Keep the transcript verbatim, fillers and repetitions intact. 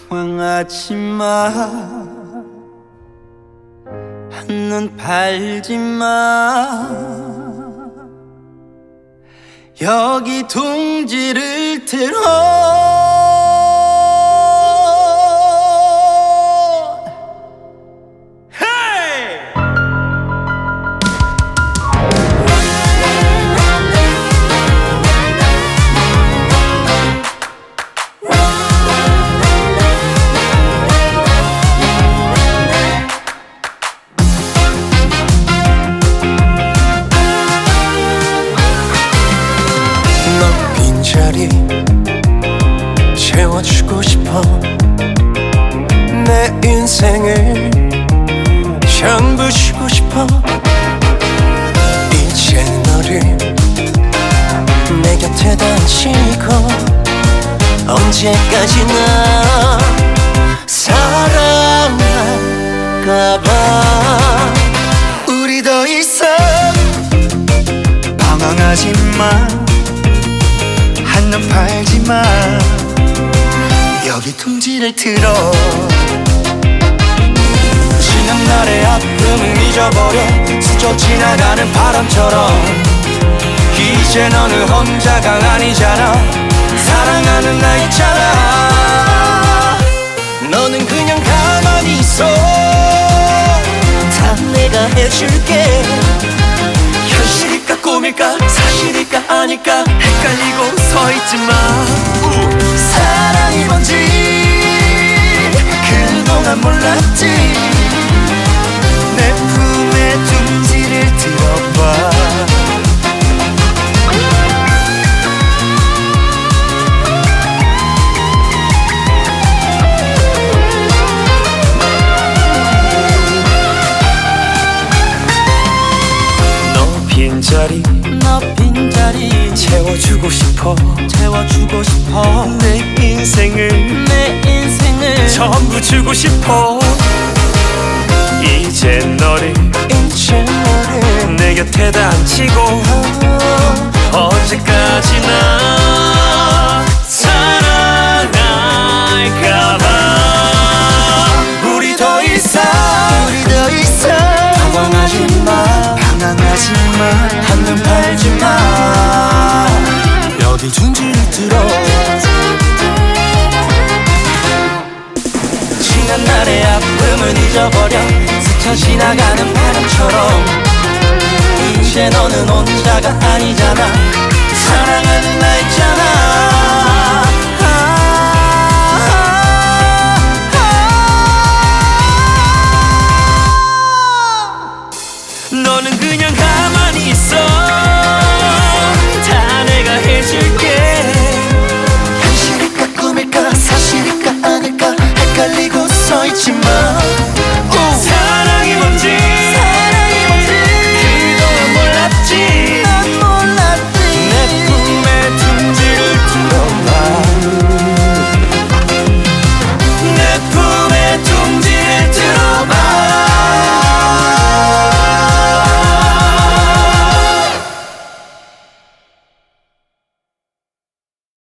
당황하지마, 한눈 팔지마. 여기 둥지를 틀어. 자리 채워주고 싶어. 내 인생을 전부 주고 싶어. 이제 너를 내 곁에다 앉히고 언제까지나 사랑할까봐. 우리 더 이상 방황하지마, 한눈 팔지마. 여기 둥지를 틀어. 지난 날의 아픔을 잊어버려. 스쳐 지나가는 바람처럼 이제 너는 혼자가 아니잖아. 사랑하는 나 있잖아. 너는 그냥 가만히 있어. 다 내가 해줄게. 현실일까 꿈일까 사실일까 아닐까 헷갈리고 서있지마. 사랑이 뭔지 그동안 몰랐지. 내 품에 둥지를 들어봐. 빈자리 너 빈자리 채워주고 싶어. 채워주고 싶어. 내 인생을 내 인생을 전부 주고 싶어. 이제 너를 이제 너를 내 곁에다 앉히고 어. 언제까지나 사랑할까봐. 우리 더 이상 우리 더 이상 당황하지마, 방황하지마, 한눈 팔지마. 여기 둥지를 틀어. 지난 날의 아픔은 잊어버려. 스쳐 지나가는 바람처럼 이제 너는 혼자가 아니잖아. 사랑하는 나 있잖아.